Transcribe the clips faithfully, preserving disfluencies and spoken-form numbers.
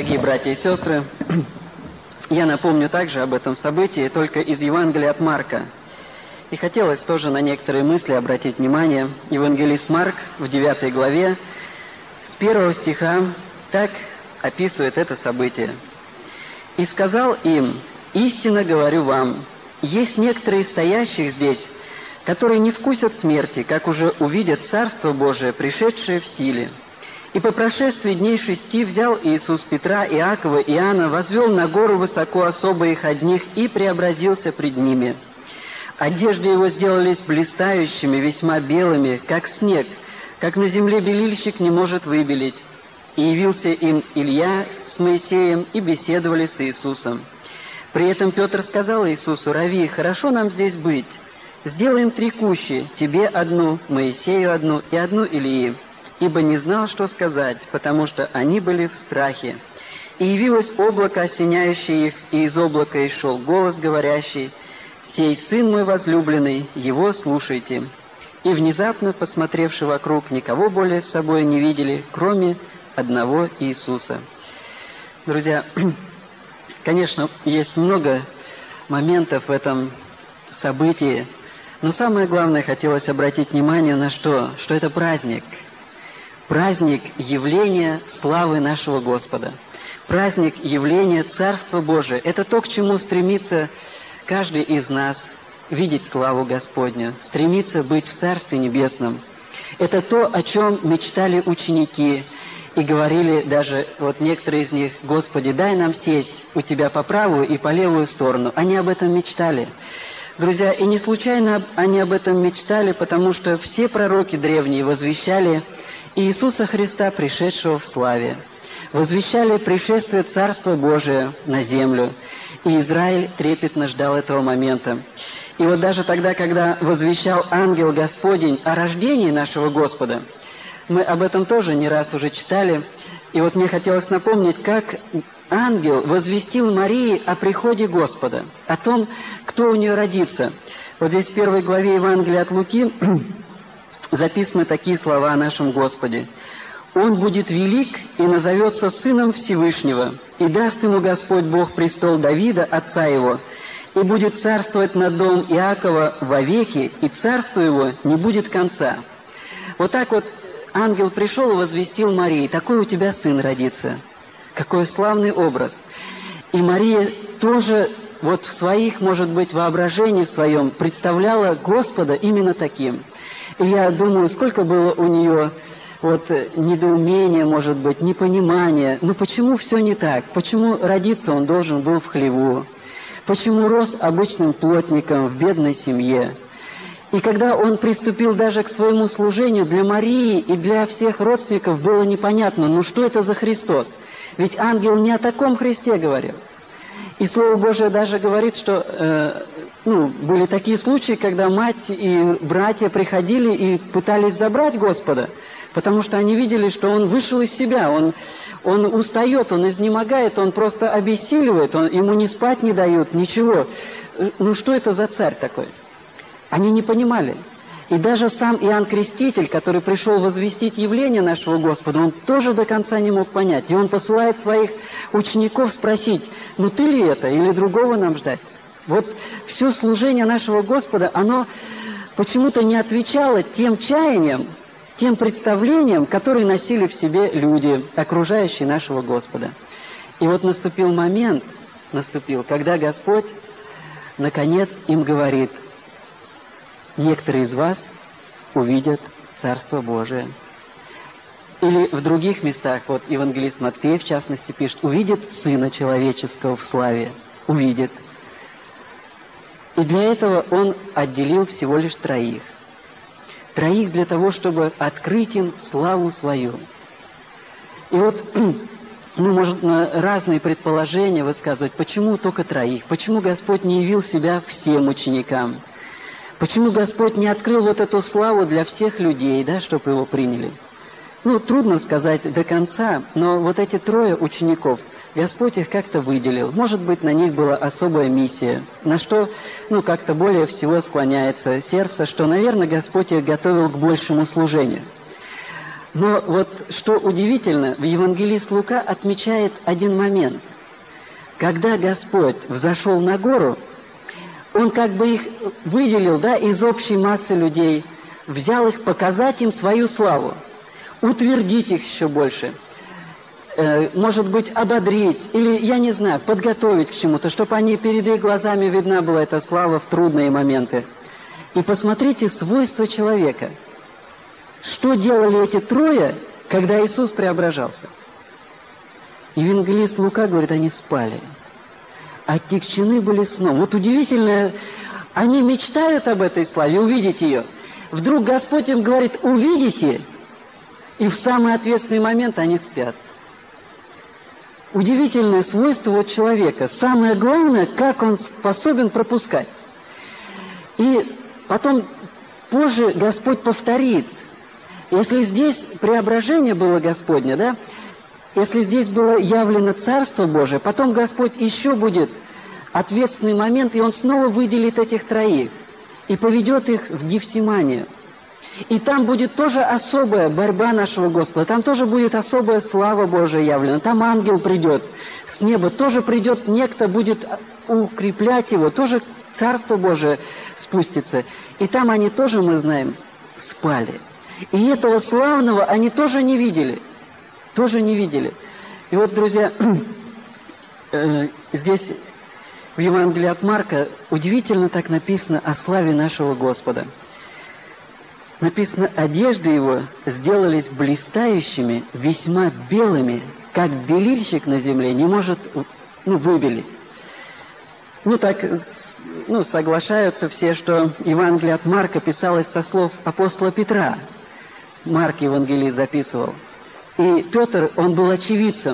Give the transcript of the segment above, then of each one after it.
Дорогие братья и сестры, я напомню также об этом событии только из Евангелия от Марка. И хотелось тоже на некоторые мысли обратить внимание. Евангелист Марк в девятой главе с первого стиха так описывает это событие. «И сказал им: истинно говорю вам, есть некоторые стоящих здесь, которые не вкусят смерти, как уже увидят Царство Божие, пришедшее в силе. И по прошествии дней шести взял Иисус Петра, Иакова и Иоанна, возвел на гору высоко особо их одних и преобразился пред ними. Одежды его сделались блистающими, весьма белыми, как снег, как на земле белильщик не может выбелить. И явился им Илья с Моисеем, и беседовали с Иисусом. При этом Петр сказал Иисусу: Рави, хорошо нам здесь быть. Сделаем три кущи, тебе одну, Моисею одну и одну Илии. Ибо не знал, что сказать, потому что они были в страхе. И явилось облако, осеняющее их, и из облака и шел голос, говорящий: «Сей сын мой возлюбленный, его слушайте». И внезапно, посмотревши вокруг, никого более с собой не видели, кроме одного Иисуса. Друзья, конечно, есть много моментов в этом событии, но самое главное, хотелось обратить внимание на что? Что это праздник. Праздник явления славы нашего Господа. Праздник явления Царства Божия. Это то, к чему стремится каждый из нас, видеть славу Господню, стремится быть в Царстве Небесном. Это то, о чем мечтали ученики и говорили даже, вот некоторые из них: «Господи, дай нам сесть у Тебя по правую и по левую сторону». Они об этом мечтали. Друзья, и не случайно они об этом мечтали, потому что все пророки древние возвещали Иисуса Христа, пришедшего в славе. Возвещали пришествие Царства Божия на землю. И Израиль трепетно ждал этого момента. И вот даже тогда, когда возвещал ангел Господень о рождении нашего Господа, мы об этом тоже не раз уже читали. И вот мне хотелось напомнить, как ангел возвестил Марии о приходе Господа, о том, кто у нее родится. Вот здесь в первой главе Евангелия от Луки записаны такие слова о нашем Господе. «Он будет велик и назовется Сыном Всевышнего, и даст ему Господь Бог престол Давида, отца его, и будет царствовать над домом Иакова вовеки, и царство его не будет конца». Вот так вот ангел пришел и возвестил Марии: «Такой у тебя сын родится». Какой славный образ. И Мария тоже вот в своих, может быть, воображении своем представляла Господа именно таким. И я думаю, сколько было у нее вот недоумения, может быть, непонимания. Ну почему все не так? Почему родиться он должен был в хлеву? Почему рос обычным плотником в бедной семье? И когда он приступил даже к своему служению, для Марии и для всех родственников было непонятно, ну что это за Христос? Ведь ангел не о таком Христе говорил. И Слово Божие даже говорит, что э, ну, были такие случаи, когда мать и братья приходили и пытались забрать Господа, потому что они видели, что Он вышел из себя, Он, он устает, Он изнемогает, Он просто обессиливает, он, ему не спать не дают, ничего. Ну что это за царь такой? Они не понимали. И даже сам Иоанн Креститель, который пришел возвестить явление нашего Господа, он тоже до конца не мог понять. И он посылает своих учеников спросить: ну ты ли это, или другого нам ждать? Вот все служение нашего Господа, оно почему-то не отвечало тем чаяниям, тем представлениям, которые носили в себе люди, окружающие нашего Господа. И вот наступил момент, наступил, когда Господь наконец им говорит: некоторые из вас увидят Царство Божие. Или в других местах, вот евангелист Матфей, в частности, пишет: увидит Сына Человеческого в славе. Увидит. И для этого Он отделил всего лишь троих. Троих для того, чтобы открыть им славу свою. И вот, ну, можно разные предположения высказывать, почему только троих, почему Господь не явил себя всем ученикам. Почему Господь не открыл вот эту славу для всех людей, да, чтобы Его приняли? Ну, трудно сказать до конца, но вот эти трое учеников, Господь их как-то выделил. Может быть, на них была особая миссия, на что, ну, как-то более всего склоняется сердце, что, наверное, Господь их готовил к большему служению. Но вот что удивительно, евангелист Лука отмечает один момент. Когда Господь взошел на гору, Он как бы их выделил, да, из общей массы людей, взял их показать им свою славу, утвердить их еще больше, э, может быть, ободрить, или, я не знаю, подготовить к чему-то, чтобы они перед их глазами видна была эта слава в трудные моменты. И посмотрите свойства человека. Что делали эти трое, когда Иисус преображался? Евангелист Лука говорит, они спали. Отягчены были сном. Вот удивительно, они мечтают об этой славе, увидеть ее. Вдруг Господь им говорит, увидите, и в самый ответственный момент они спят. Удивительное свойство вот человека. Самое главное, как он способен пропускать. И потом позже Господь повторит. Если здесь преображение было Господне, да, если здесь было явлено Царство Божие, потом Господь еще будет ответственный момент, и Он снова выделит этих троих и поведет их в Гефсиманию. И там будет тоже особая борьба нашего Господа, там тоже будет особая слава Божия явлена, там ангел придет с неба, тоже придет некто, будет укреплять его, тоже Царство Божие спустится. И там они тоже, мы знаем, спали. И этого славного они тоже не видели. Тоже не видели. И вот, друзья, э, здесь в Евангелии от Марка удивительно так написано о славе нашего Господа. Написано, одежды его сделались блистающими, весьма белыми, как белильщик на земле не может, ну, выбелить. Ну, так, ну, соглашаются все, что Евангелие от Марка писалось со слов апостола Петра. Марк евангелист записывал. И Петр, он был очевидцем.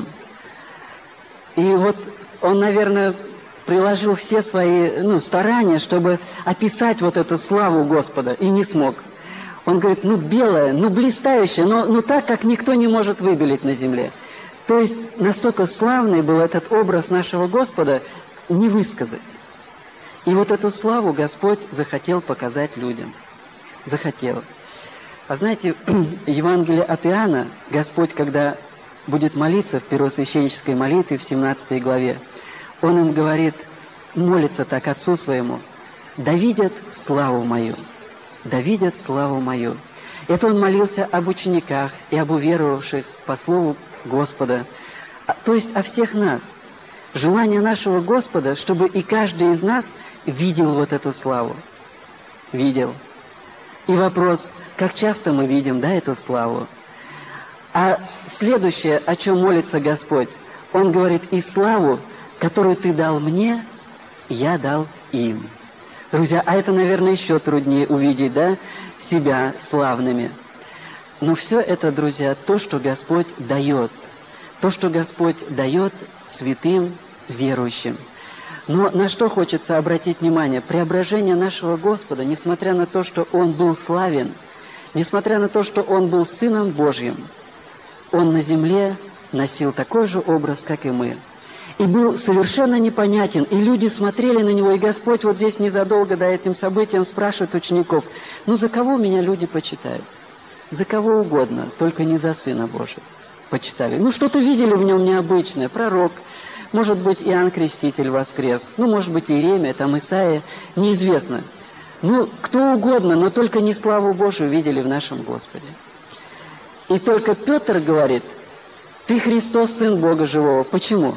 И вот он, наверное, приложил все свои, ну, старания, чтобы описать вот эту славу Господа, и не смог. Он говорит, ну, белая, ну, блистающая, но, но так, как никто не может выбелить на земле. То есть настолько славный был этот образ нашего Господа, не высказать. И вот эту славу Господь захотел показать людям. Захотел. А знаете, в Евангелии от Иоанна Господь, когда будет молиться в первосвященнической молитве в семнадцатой главе, Он им говорит, молится так Отцу Своему, «Да видят славу Мою, да видят славу Мою». Это Он молился об учениках и об уверовавших по Слову Господа, то есть о всех нас. Желание нашего Господа, чтобы и каждый из нас видел вот эту славу. Видел. И вопрос, как часто мы видим, да, эту славу? А следующее, о чем молится Господь, Он говорит, и славу, которую Ты дал мне, я дал им. Друзья, а это, наверное, еще труднее увидеть, да, себя славными. Но все это, друзья, то, что Господь дает. То, что Господь дает святым верующим. Но на что хочется обратить внимание? Преображение нашего Господа, несмотря на то, что Он был славен, несмотря на то, что Он был Сыном Божьим, Он на земле носил такой же образ, как и мы. И был совершенно непонятен, и люди смотрели на Него, и Господь вот здесь незадолго до этим событиям спрашивает учеников, ну за кого меня люди почитают? За кого угодно, только не за Сына Божия почитали. Ну что-то видели в Нем необычное, пророк, может быть, Иоанн Креститель воскрес, ну, может быть, Иеремия, там, Исаия, неизвестно. Ну, кто угодно, но только не славу Божию видели в нашем Господе. И только Петр говорит, «Ты Христос, Сын Бога Живого». Почему?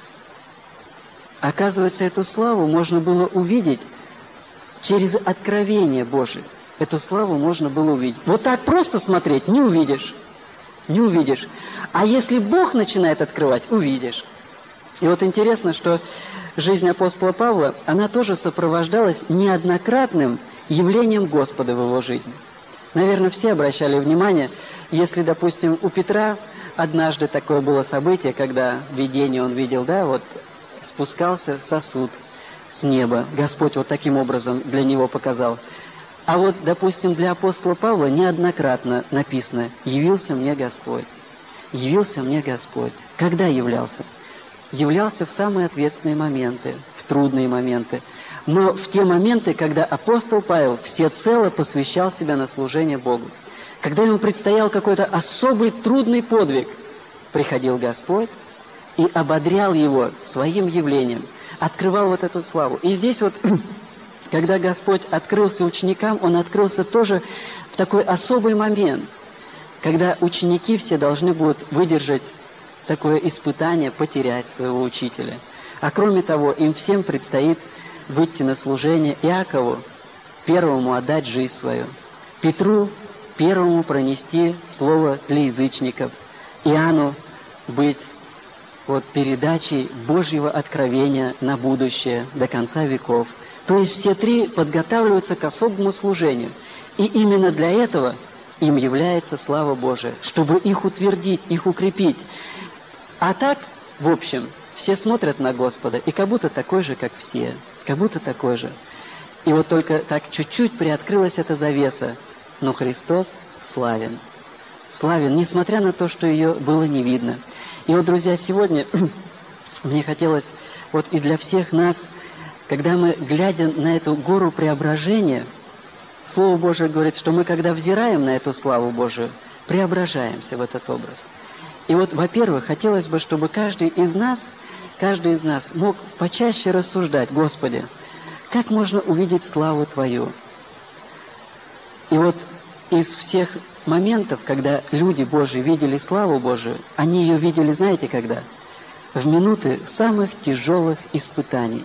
Оказывается, эту славу можно было увидеть через откровение Божие. Эту славу можно было увидеть. Вот так просто смотреть не увидишь. Не увидишь. А если Бог начинает открывать, увидишь. И вот интересно, что жизнь апостола Павла, она тоже сопровождалась неоднократным явлением Господа в его жизни. Наверное, все обращали внимание, если, допустим, у Петра однажды такое было событие, когда в видении он видел, да, вот спускался сосуд с неба. Господь вот таким образом для него показал. А вот, допустим, для апостола Павла неоднократно написано «Явился мне Господь». «Явился мне Господь». Когда являлся? Являлся в самые ответственные моменты, в трудные моменты. Но в те моменты, когда апостол Павел всецело посвящал себя на служение Богу. Когда ему предстоял какой-то особый трудный подвиг, приходил Господь и ободрял его своим явлением, открывал вот эту славу. И здесь вот, когда Господь открылся ученикам, Он открылся тоже в такой особый момент, когда ученики все должны будут выдержать такое испытание, потерять своего учителя. А кроме того, им всем предстоит выйти на служение Иакову, первому отдать жизнь свою, Петру, первому пронести слово для язычников, Иоанну быть вот передачей Божьего откровения на будущее до конца веков. То есть все три подготавливаются к особому служению. И именно для этого им является слава Божия, чтобы их утвердить, их укрепить. А так, в общем, все смотрят на Господа, и как будто такой же, как все, как будто такой же. И вот только так чуть-чуть приоткрылась эта завеса, но Христос славен. Славен, несмотря на то, что ее было не видно. И вот, друзья, сегодня мне хотелось вот и для всех нас, когда мы, глядя на эту гору преображения, Слово Божие говорит, что мы, когда взираем на эту славу Божию, преображаемся в этот образ. И вот, во-первых, хотелось бы, чтобы каждый из нас, каждый из нас мог почаще рассуждать: Господи, как можно увидеть славу Твою? И вот из всех моментов, когда люди Божьи видели славу Божию, они ее видели, знаете, когда? В минуты самых тяжелых испытаний.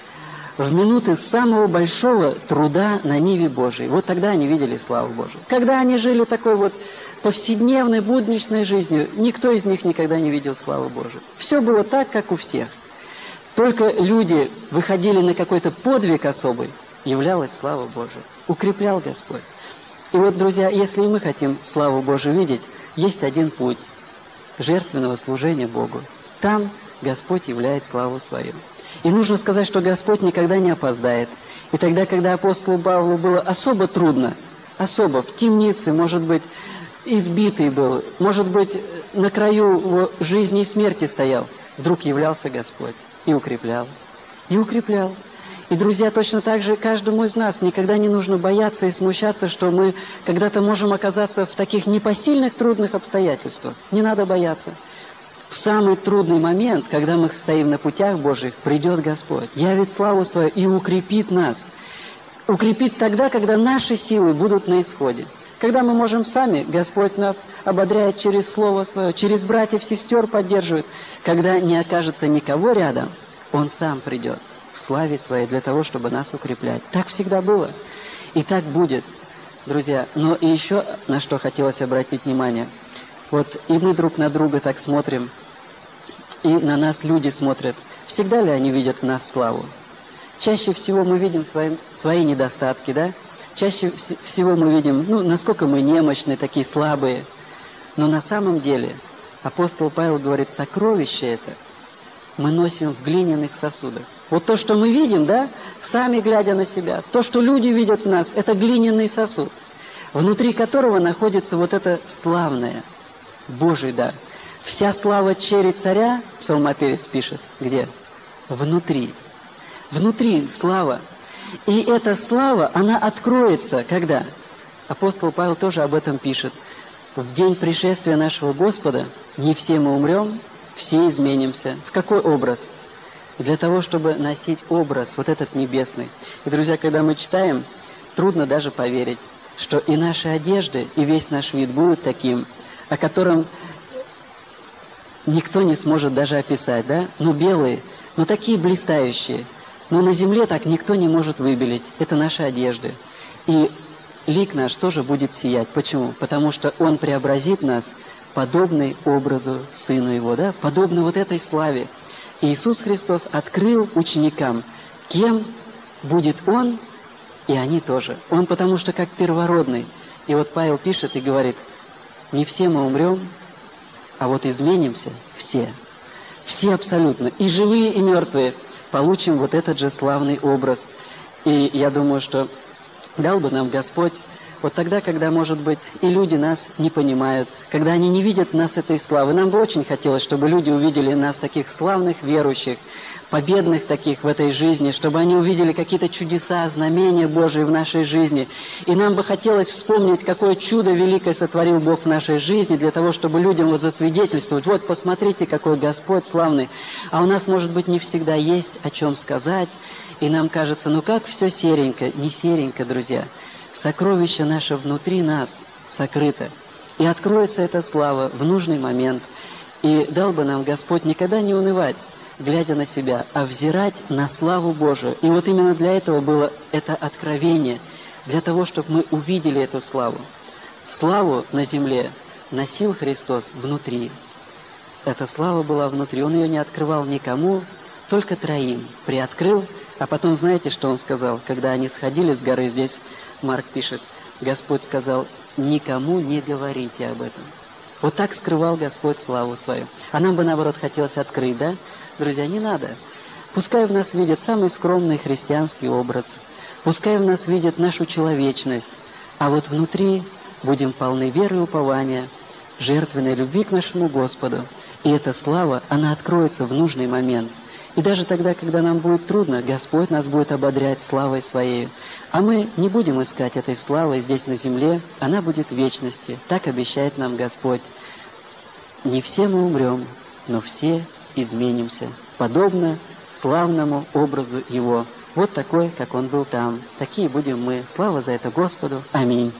В минуты самого большого труда на ниве Божией. Вот тогда они видели славу Божию. Когда они жили такой вот повседневной, будничной жизнью, никто из них никогда не видел славу Божию. Все было так, как у всех. Только люди выходили на какой-то подвиг особый, являлась слава Божия. Укреплял Господь. И вот, друзья, если и мы хотим славу Божию видеть, есть один путь – жертвенного служения Богу. Там Господь являет славу свою. И нужно сказать, что Господь никогда не опоздает. И тогда, когда апостолу Павлу было особо трудно, особо в темнице, может быть, избитый был, может быть, на краю жизни и смерти стоял, вдруг являлся Господь и укреплял, и укреплял. И, друзья, точно так же каждому из нас никогда не нужно бояться и смущаться, что мы когда-то можем оказаться в таких непосильных трудных обстоятельствах. Не надо бояться. В самый трудный момент, когда мы стоим на путях Божьих, придет Господь, явит славу свою и укрепит нас. Укрепит тогда, когда наши силы будут на исходе. Когда мы можем сами, Господь нас ободряет через Слово Свое, через братьев, сестер поддерживает. Когда не окажется никого рядом, Он сам придет в славе Своей для того, чтобы нас укреплять. Так всегда было. И так будет, друзья. Но и еще на что хотелось обратить внимание. Вот и мы друг на друга так смотрим, и на нас люди смотрят. Всегда ли они видят в нас славу? Чаще всего мы видим свои, свои недостатки, да? Чаще всего мы видим, ну, насколько мы немощны, такие слабые. Но на самом деле апостол Павел говорит, сокровище это мы носим в глиняных сосудах. Вот то, что мы видим, да, сами глядя на себя, то, что люди видят в нас, это глиняный сосуд, внутри которого находится вот это славное, Божий дар. Вся слава чери царя, псалмопевец пишет, где? Внутри. Внутри слава. И эта слава, она откроется, когда? Апостол Павел тоже об этом пишет. В день пришествия нашего Господа не все мы умрем, все изменимся. В какой образ? Для того, чтобы носить образ, вот этот небесный. И, друзья, когда мы читаем, трудно даже поверить, что и наши одежды, и весь наш вид будут таким, о котором никто не сможет даже описать, да? Ну, белые, ну, такие блистающие. Но на земле так никто не может выбелить. Это наши одежды. И лик наш тоже будет сиять. Почему? Потому что Он преобразит нас, подобный образу Сыну Его, да? Подобно вот этой славе. И Иисус Христос открыл ученикам, кем будет Он, и они тоже. Он потому что как первородный. И вот Павел пишет и говорит, не все мы умрем, а вот изменимся все. Все абсолютно. И живые, и мертвые получим вот этот же славный образ. И я думаю, что дал бы нам Господь Вот тогда, когда, может быть, и люди нас не понимают, когда они не видят в нас этой славы. Нам бы очень хотелось, чтобы люди увидели нас таких славных верующих, победных таких в этой жизни, чтобы они увидели какие-то чудеса, знамения Божии в нашей жизни. И нам бы хотелось вспомнить, какое чудо великое сотворил Бог в нашей жизни, для того, чтобы людям вот засвидетельствовать: вот, посмотрите, какой Господь славный. А у нас, может быть, не всегда есть о чем сказать, и нам кажется, ну как все серенько. Не серенько, друзья. Сокровище наше внутри нас сокрыто. И откроется эта слава в нужный момент. И дал бы нам Господь никогда не унывать, глядя на себя, а взирать на славу Божию. И вот именно для этого было это откровение, для того, чтобы мы увидели эту славу. Славу на земле носил Христос внутри. Эта слава была внутри. Он ее не открывал никому, только троим. Приоткрыл, а потом знаете, что Он сказал? Когда они сходили с горы, здесь Марк пишет, Господь сказал: никому не говорите об этом. Вот так скрывал Господь славу свою. А нам бы, наоборот, хотелось открыть, да? Друзья, не надо. Пускай в нас видят самый скромный христианский образ. Пускай в нас видят нашу человечность. А вот внутри будем полны веры и упования, жертвенной любви к нашему Господу. И эта слава, она откроется в нужный момент. И даже тогда, когда нам будет трудно, Господь нас будет ободрять славой Своей. А мы не будем искать этой славы здесь на земле, она будет в вечности. Так обещает нам Господь. Не все мы умрем, но все изменимся, подобно славному образу Его. Вот такой, как Он был там. Такие будем мы. Слава за это Господу. Аминь.